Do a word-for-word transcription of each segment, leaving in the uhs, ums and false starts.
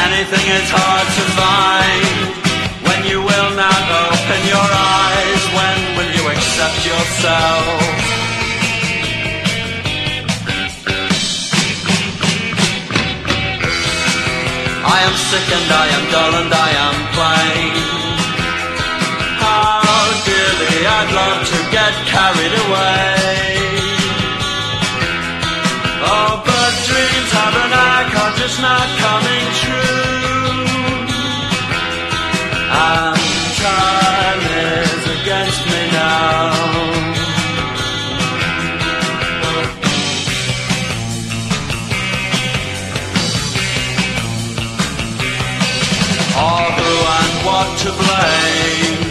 Anything is hard to find. When you will not open your eyes, when will you accept yourself? I am sick and I am dull and I am plain. How dearly I'd love to get carried away. Oh, but dreams have an knack of just not coming true. And time is against me now. Oh, who and what to blame?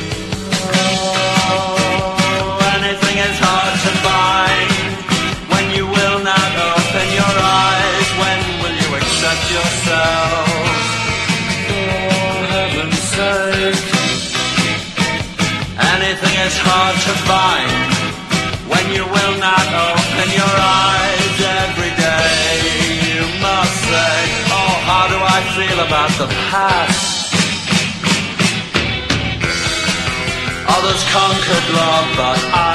Oh, anything is hard to find. When you will not open your eyes, when will you accept yourself? For heaven's sake. Anything is hard to find. When you will not open your eyes every day, you must say, oh, how do I feel about the past? Others conquered love, but I